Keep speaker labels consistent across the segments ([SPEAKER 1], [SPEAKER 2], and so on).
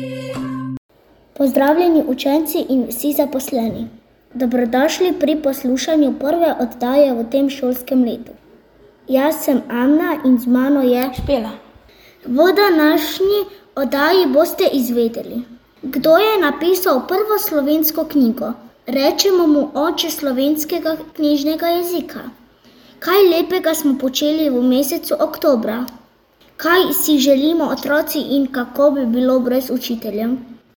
[SPEAKER 1] Pozdravljeni učenci in vsi zaposleni. Dobrodošli pri poslušanju prve oddaje v tem šolskem letu. Jaz sem Anna in z mano je
[SPEAKER 2] Špela.
[SPEAKER 1] V današnji oddaji boste izvedeli, kdo je napisal prvo slovensko knjigo. Rečemo mu oče slovenskega knjižnega jezika. Kaj lepega smo počeli v mesecu oktobra? Kaj si želimo otroci in kako bi bilo brez učiteljev?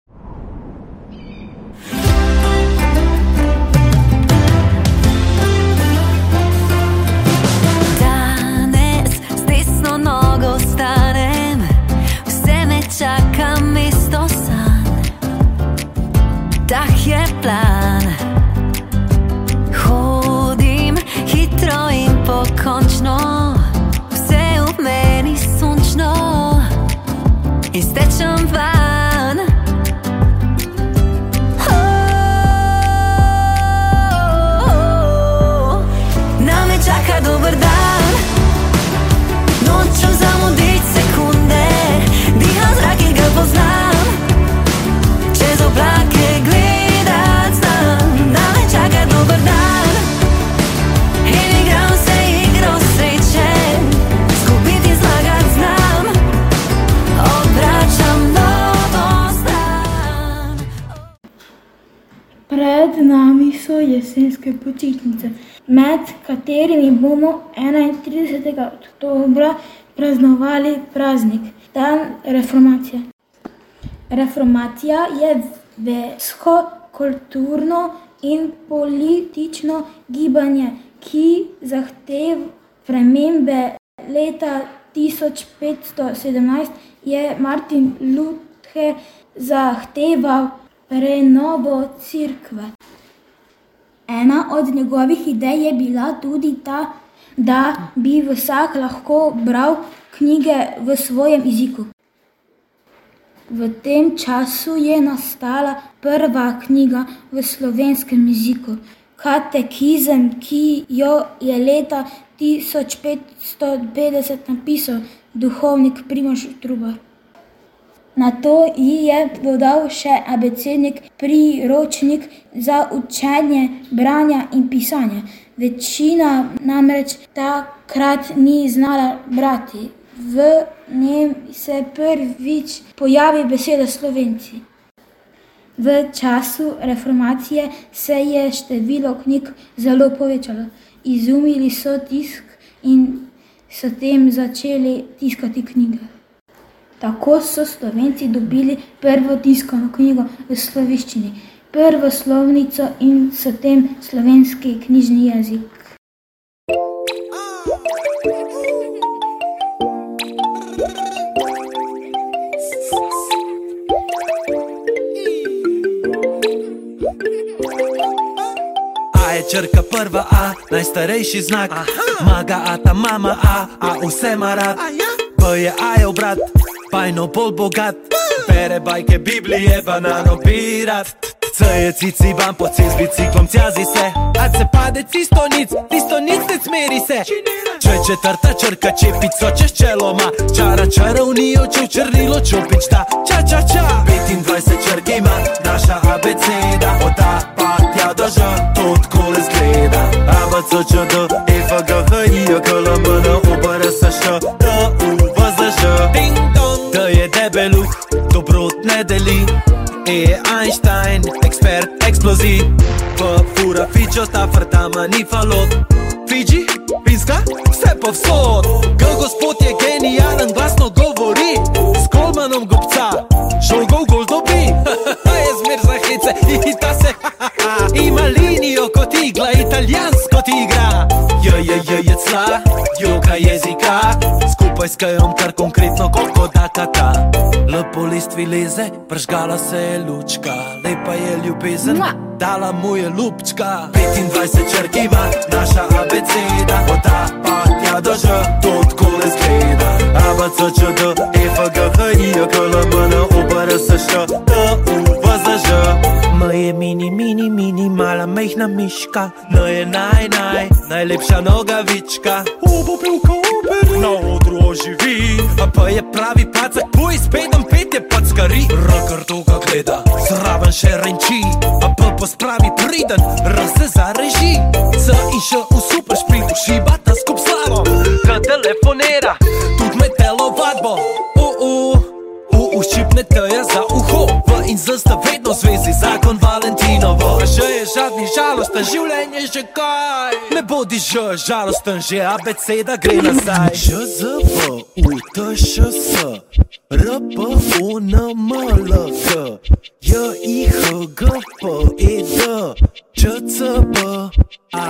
[SPEAKER 3] Čakam isto san, tak je plan. Hodim hitro in pokončno, vse v meni sončno in stečem van. Name čaka dober dan, nočem zamudit sekunde, diham zrak in ga poznam, čez oblake gledat znam. Name čaka dober dan in igram se igro sreče, zgubiti in zlagat znam, obračam novo stran.
[SPEAKER 2] Pred nami so jesenske počitnice, med katerimi bomo 31. oktobra praznovali praznik, dan reformacije. Reformacija je versko, kulturno in politično gibanje, ki zahteva spremembe. Leta 1517 je Martin Luther zahteval prenovo cerkve. Ena od njegovih idej je bila tudi ta, da bi vsak lahko bral knjige v svojem jeziku. V tem času je nastala prva knjiga v slovenskem jeziku, Katekizem, ki jo je leta 1550 napisal duhovnik Primož Trubar. Nato ji je dodal še abecednik, priročnik za učenje branja in pisanja. Večina namreč takrat ni znala brati. V njem se prvič pojavi beseda Slovenci. V času reformacije se je število knjig zelo povečalo. Izumili so tisk in s tem začeli tiskati knjige. Tako so Slovenci dobili prvo tiskovno knjigo v slovenščini, prvo slovnico in s tem slovenski knjižni jezik.
[SPEAKER 4] A je črka prva A, najstarejši znak. Maga A, ta mama A vse ima rad. B je A je obrat, bajno bolj bogat, bere bajke Biblije, banano pirat. C je ciciban, po cel z biciklom cjazi se, a se pade cistojnic ne smeri se. Č je četrta črka, čepico čez čeloma, čara čarovnijo, čuv črnilo, čupič da, ča ča ča. 25 črk ima naša abeceda, od A pa tja do Ž, to tkole zgleda. A, B, C, Č, D, E, F, G, H, I, J, K, L, M, N, O, P, R, S, Š, T, U, V, Z, Ž. Ding dong, D je debeluh, dobrot ne deli. E je Einstein, ekspert eksplozij. P, fura fičo, ta frtama ni falot. Fidži, Finska, vse povsod. G, gospod je genijalen, glasno govori. S golmanom gobca, žogov gol dobi. Je zmer za hece, ihita se. Ima linijo kot igla, italijansko igra. Je cla, joka jezika, skupaj s kajom kar konkretno koliko da kaka. L po listvi leze, pržgala se je lučka, lepa je ljubezen, dala mu je lupčka. 25 črk ima naša abeceda, od A pa tja do Ž, to tkole zgleda. A, B, C, Č, D, E, F, G, H, I, J, K, L, M, N, O, P, R, S, Š, T, U, V, Z, Ž. M je mini, mala mejhna miška. N je najlepša nogavička. Bo pevka super, na odru oživi. A pa je pravi pacak, poj spedem pet je packari. Ragrdo ga gleda, zraven še renči. A pa pospravi priden, se zareži. Se in še v super špritu, šibata skup slavo. Ka telefonira, tudi med telovadbo. Ščipne te je za uho, v in z sta vedno v zvezi, zakon Valentinovo. Že je žadni žalosten, življenje že kaj. Ne bodi že žalosten, že abeceda gre nazaj. Ž, z, v, u, t, š, s, r, p, u, n, m, l, k, j, i, h, g, p, e, d, č, c, b, a,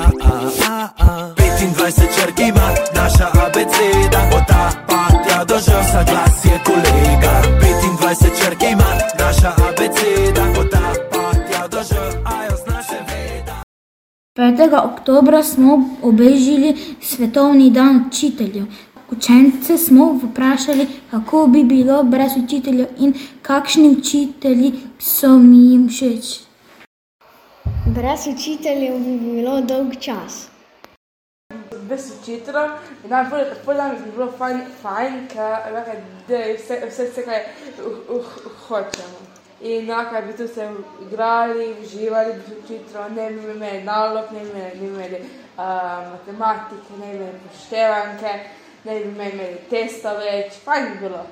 [SPEAKER 4] 25 črk ima naša abeceda, od a, pa, tja do ž, vsak glas je kolega. 25 črk ima naša abeceda, od a, pa, tja do ž, a jo zna še veda.
[SPEAKER 2] 5. oktobra smo obeležili Svetovni dan učiteljev. Učence smo vprašali, kako bi bilo brez učiteljev in kakšni učitelji so mi jim všeč.
[SPEAKER 1] Brez učiteljev bi bilo dolg čas.
[SPEAKER 5] Brez učiteljev bi najbolj bi bilo fajn, ker da je vse kaj hočemo. In kaj bi tu se igrali, uživali bi učiteljev, ne bi imeli nalog, ne bi imeli matematike, ne bi imeli poštevanke, ne bi imeli testa več, fajn bi bilo.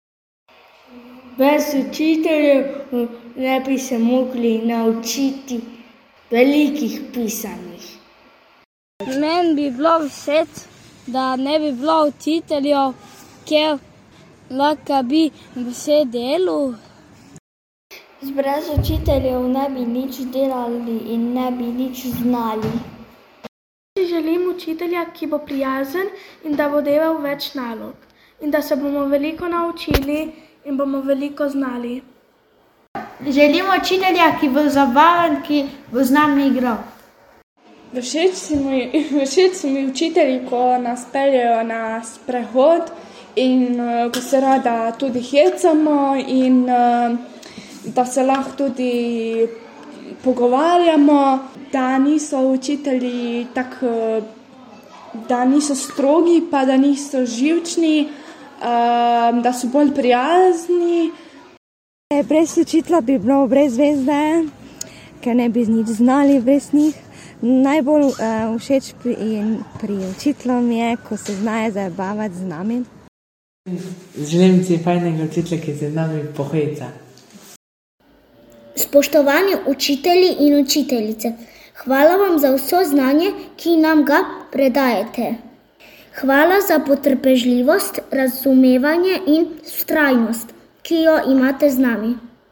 [SPEAKER 1] Brez učiteljev ne bi se mogli naučiti velikih pisanj.
[SPEAKER 6] Meni bi bilo všeč, da ne bi bilo učiteljev, ker lahko bi vse delal.
[SPEAKER 1] Brez učiteljev ne bi nič delali in ne bi nič znali.
[SPEAKER 7] Želim učitelja, ki bo prijazen in da bo delal več nalog. In da se bomo veliko naučili in bomo veliko znali.
[SPEAKER 2] Želim učitelja, ki bo zabaven, ki bo z nami igral.
[SPEAKER 5] Všeč so mi učitelji, ko nas peljejo na sprehod in ko se rada tudi hecamo in da se lahko tudi pogovarjamo, da niso učitelji tako, da niso strogi, pa da niso živčni, da so bolj prijazni.
[SPEAKER 8] Brez učitelja bi bilo brez zvezde, ker ne bi nič znali brez njih. Najbolj všeč pri učitelju je, ko se znajo zabavati z nami.
[SPEAKER 9] Želim si fajnega učitelja, ki se z nami poheca.
[SPEAKER 1] Spoštovani učitelji in učiteljice, hvala vam za vso znanje, ki nam ga predajete. Hvala za potrpežljivost, razumevanje in vztrajnost, ki jo imate z nami.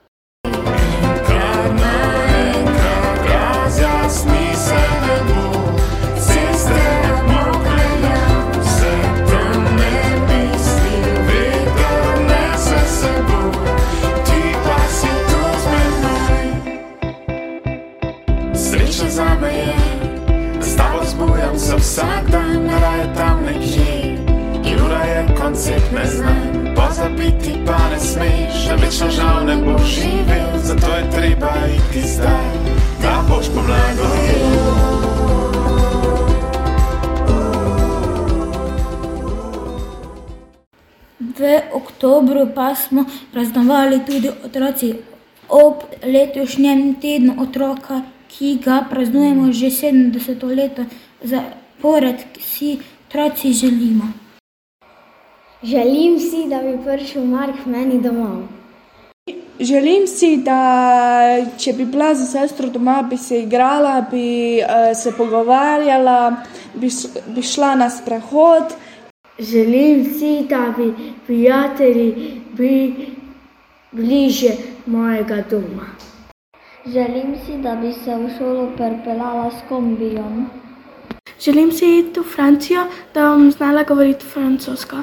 [SPEAKER 3] Vsak dan raje tam nekje, Jura je koncept ne znam, pozabiti pa ne smeš, da večno žal ne boš živel, zato je treba iti zdaj, da boš pomladoval.
[SPEAKER 2] V oktobru pa smo praznovali tudi otroci ob letošnjem tednu otroka, ki ga praznujemo že 70. leto zapored, si otroci želimo.
[SPEAKER 1] Želim si, da bi prišel Mark meni domov.
[SPEAKER 5] Želim si, da če bi bila za sestro doma, bi se igrala, bi se pogovarjala, bi šla na sprehod.
[SPEAKER 1] Želim si, da bi prijatelji bili bliže mojega doma. Želim si, da bi se v šolo pripeljala s kombijom.
[SPEAKER 7] Želim si iti v Francijo, da bom znala govoriti francosko.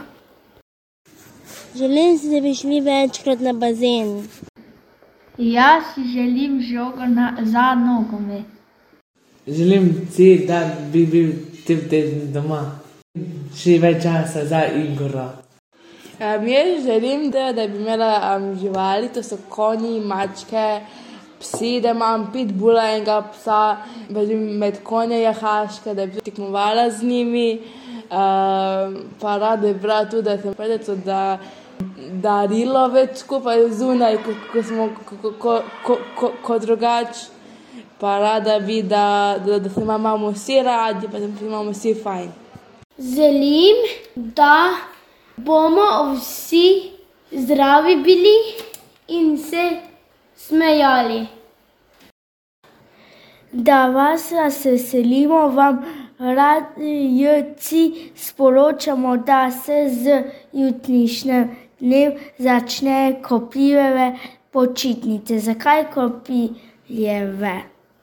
[SPEAKER 6] Želim si, da bi šli večkrat na bazen.
[SPEAKER 2] Jaz si želim žogo za nogomet.
[SPEAKER 9] Želim si, da bi bil cel teden doma. Še več časa za igro.
[SPEAKER 5] Jaz želim, da bi imela živali, to so konji, mačke, psi, da imam pitbulla enega psa, da bi med konje jahaške, da bi tekmovala z njimi, Pa rade brat tudi, da sem predeco, da darilo več skupaj zunaj, ko smo ko drugač. Pa rada bi, da se imamo vsi radi, pa da se imamo vsi fajn.
[SPEAKER 6] Želim, da bomo vsi zdravi bili in se smejali. Da vas veselimo, vam radijci sporočamo, da se z jutrišnjim dnem začne Kopljeve počitnice. Zakaj Kopljeve?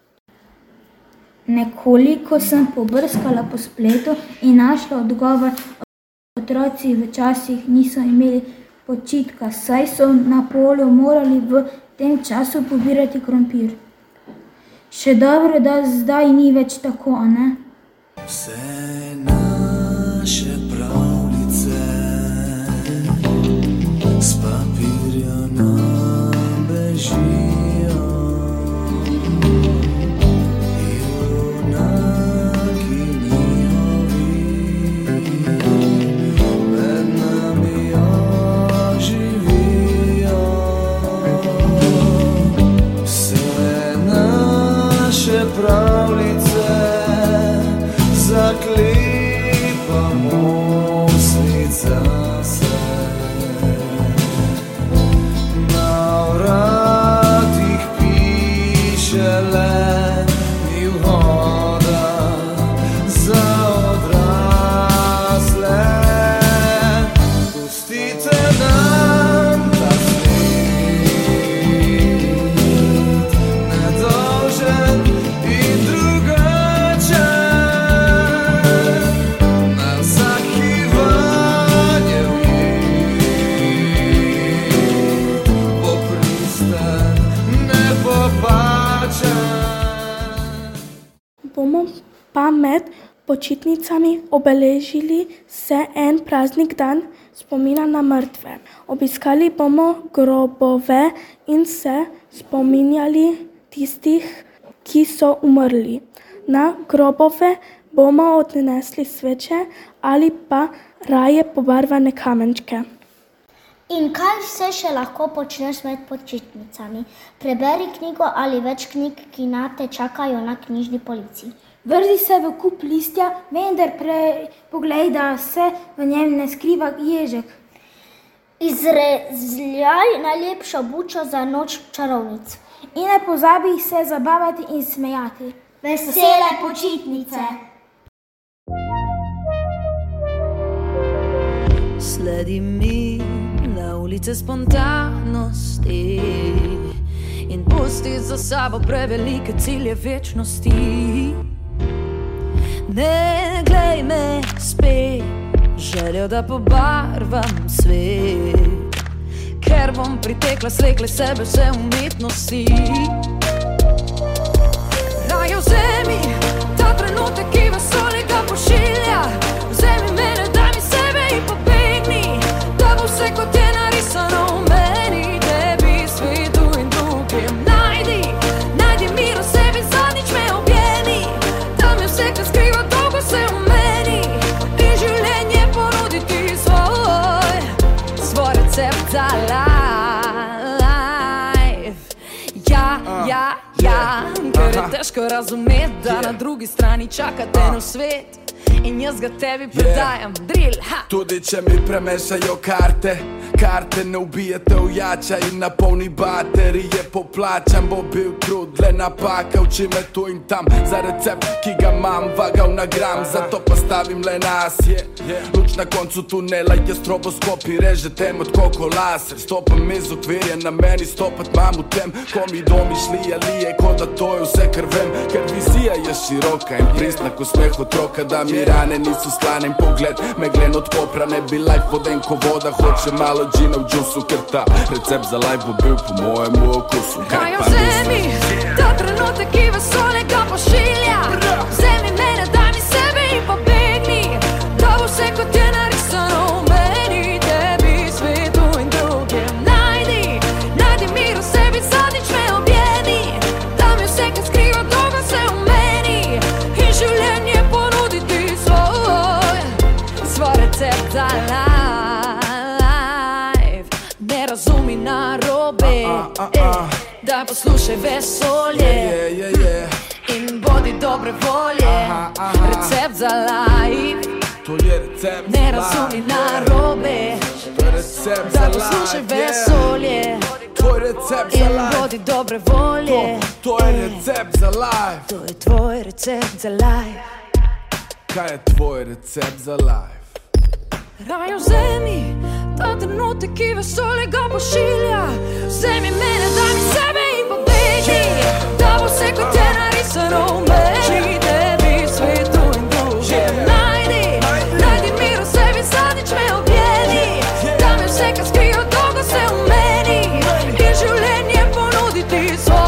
[SPEAKER 2] Nekoliko sem pobrskala po spletu in našla odgovor. Otroci včasih niso imeli počitka, saj so na polju morali v tem času pobirati krompir. Še dobro, da zdaj ni več tako, a ne?
[SPEAKER 4] Vse naše pravljice s papirja nam bežijo. Junaki njihovi med nami oživijo. Vse naše pravljice zaklepamo slica se. Na vratih piše le ni vhoda za odrasle. Pustite nam ta svet, nedolžen in drugačen. Na vsaki vanje ujed bo pristen, ne popačen.
[SPEAKER 7] Bomo pa med počitnicami obeležili se en praznik dan spomina na mrtve. Obiskali bomo grobove in se spominjali tistih, ki so umrli. Na grobove bomo odnesli sveče ali pa raje pobarvane kamenčke.
[SPEAKER 1] In kaj vse še lahko počneš med počitnicami? Preberi knjigo ali več knjig, ki nate čakajo na knjižni polici.
[SPEAKER 2] Vrzi se v kup listja, vendar poglej, da se v njem ne skriva ježek.
[SPEAKER 1] Izrezljaj najlepšo bučo za noč čarovnic.
[SPEAKER 2] In ne pozabi se zabavati in smejati.
[SPEAKER 1] Vesele počitnice!
[SPEAKER 10] Sledi mi na ulice spontanosti in pusti za sabo prevelike cilje večnosti. Ne glej me spet, željo da pobarvam svet, ker bom pritekla slekle sebe vse umetnosti. Raje vzemi ta trenutek, ki vesolje ga pošilja. Vzemi mene, daj mi sebe in pobegni, da bo vse kot je narisano v meni. Tebi, svetu in drugim najdi mir v sebi, zadnjič me objeni. Tam je vse, kar skriva dolgo se v meni, in življenje ponuditi svoj recept za life. Ja, ker je težko razumeti, da na drugi strani čakate na svet in jaz ga tebi predajam, drill, ha!
[SPEAKER 3] Tudi če mi premešajo karte ne ubijete ujača in napolni baterije poplačam. Bo bil trud, le napaka, uči me tu in tam za recept, ki ga imam vagal na gram. Zato pa stavim le nas, luč na koncu tunela je stroboskop in reže tem od koko laser. Stopam iz okvirja, na meni stopat mam v tem, ko mi domišljija lije, ko da to je vse kar vem. Ker vizija je široka in pristna ko smeh otroka, da mi rane niso slane in pogled meglen od popra. Ne bi life voden ko voda, hoče malo džina v džusu, ker ta recept za life bo bil po mojemu okusu.
[SPEAKER 10] Kaj pa vzemi ta trenutek, ki vesolje ga pošilja. Vzemi mene, daj mi sebe in pobegni, da bo vse kot je narisano v meni. Tebi, svetu in drugim najdi mir v sebi, zadnjič me objeni. Tam je vse, kar skriva dolgo se v meni, in življenje ponuditi svoj Daj poslušaj vesolje in bodi dobre volje. Recept za life, ne razumi narobe. Daj poslušaj vesolje in bodi dobre volje.
[SPEAKER 3] To je recept za life.
[SPEAKER 10] To je tvoj recept za life.
[SPEAKER 3] Kaj je tvoj recept za life?
[SPEAKER 10] Raje vzemi ta trenutek, ki vesolje ga pošilja. Vzemi mene, daj mi sebe in pobegi, da bo vse kot je narisano v meni. Tebi svetu in drugem najdi mir v sebi, zadnjič me objedi. Da mi vse, kar skrijo dolgo se v meni, in življenje ponuditi svoj.